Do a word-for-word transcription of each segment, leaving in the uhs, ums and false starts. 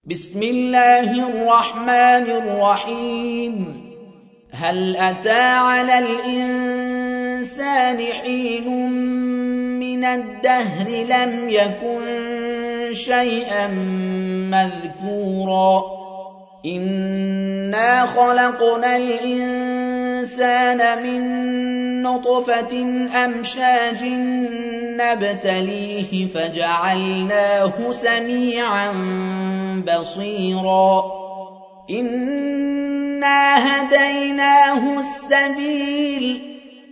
بسم الله الرحمن الرحيم هل أتى على الإنسان حين من الدهر لم يكن شيئا مذكورا إنا خلقنا الإنسان من نطفة أمشاج نبتليه فجعلناه سميعا بصيرا إنا هديناه السبيل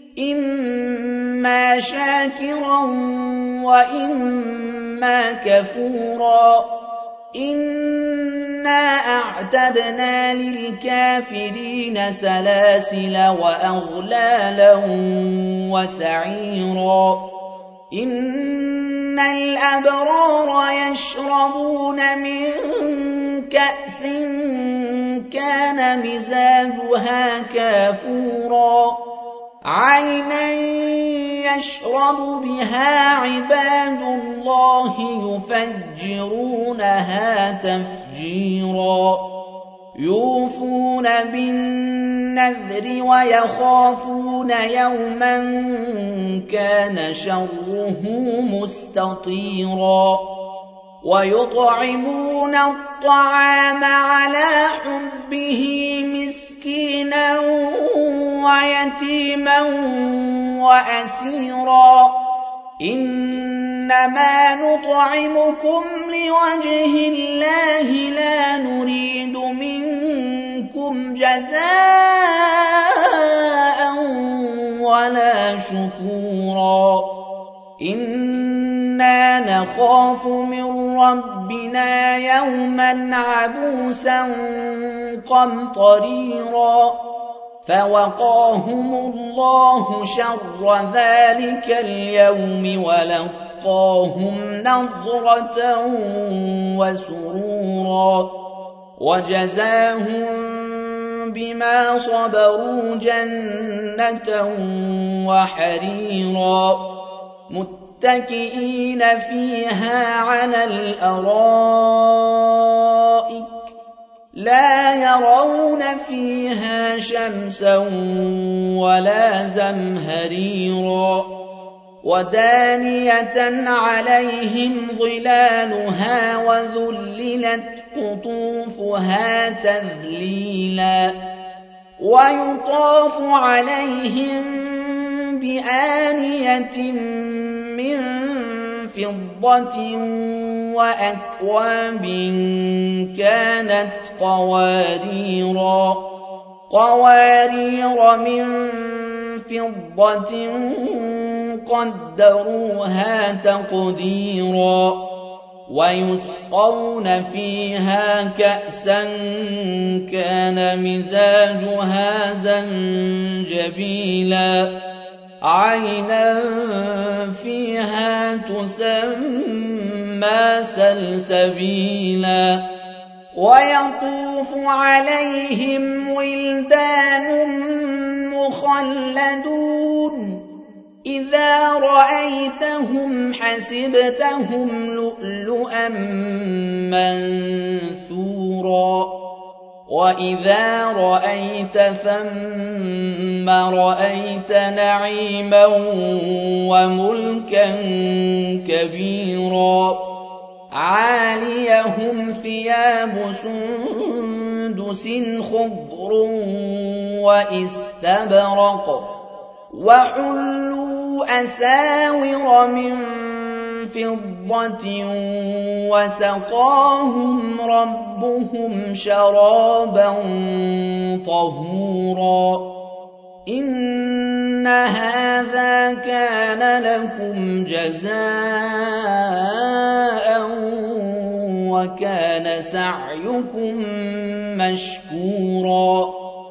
إما شاكرا وإما كفورا إنا أعتدنا للكافرين سلاسل وأغلالا وسعيرا إن الأبرار يشربون من كأس كان مزاجها كافورا عينا يشرب بها عباد الله يفجرونها تفجيرا يوفون بالنذر ويخافون يوما كان شره مستطيرا ويطعمون الطعام على حبه مسكينا ويتيما وأسيرا إنما نطعمكم لوجه الله لا نريد منكم جزاء ولا شكورا إنا نخاف من ربنا يوما عبوسا قمطريرا فوقاهم الله شر ذلك اليوم ولقاهم نضرة وسرورا وجزاهم بما صبروا جنة وحريرا متكئين فيها على الأرائك لا يرون فيها شمسا ولا زمهريرا ودانية عليهم ظلالها وذللت قطوفها تذليلا ويطاف عليهم بآنية من فضة وأكواب كانت قواريرا قوارير من فضة قدروها تقديرا ويسقون فيها كأسا كان مزاجها زنجبيلا عينا فيها تسمى سلسبيلا ويطوف عليهم ولدان مخلدون إذا رأيتهم حسبتهم لؤلؤا منثورا وإذا رأيت ثم رأيت نعيما وملكا كبيرا عاليهم ثياب سندس خضر واستبرق وحلوا أساور من فضة وسقاهم ربهم شرابا طهورا إن هذا كان لكم جزاء وكان سعيكم مشكورا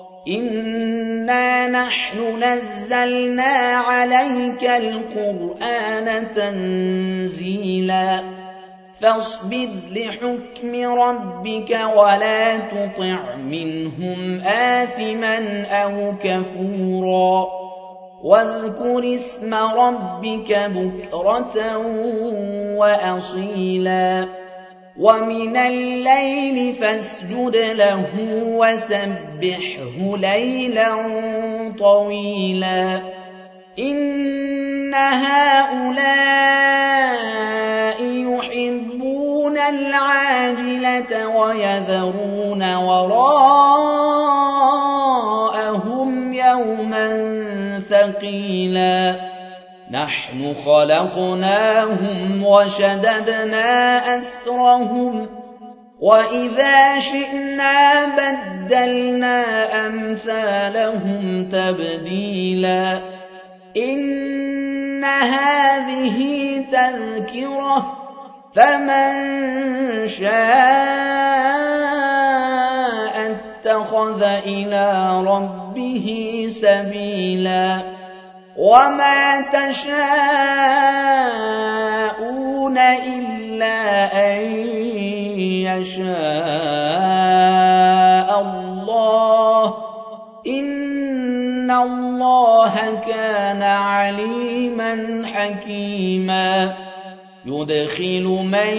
إنا نحن نزلنا عليك القرآن تنزيلا فاصبر لحكم ربك ولا تطع منهم آثما أو كفورا واذكر اسم ربك بكرة وأصيلا ومن الليل فاسجد له وسبحه ليلا طويلا إن هؤلاء يحبون العاجلة ويذرون وراءهم يوما ثقيلا نحن خلقناهم وشددنا أسرهم وإذا شئنا بدلنا أمثالهم تبديلا إن هذه تذكرة فمن شاء اتخذ إلى ربه سبيلا وما تشاءون إلا أن يشاء الله إن الله كان عليما حكيما يدخل من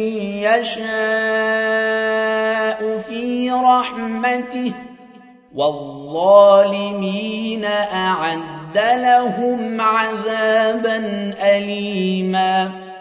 يشاء في رحمته والظالمين أعد لهم عذابا أليما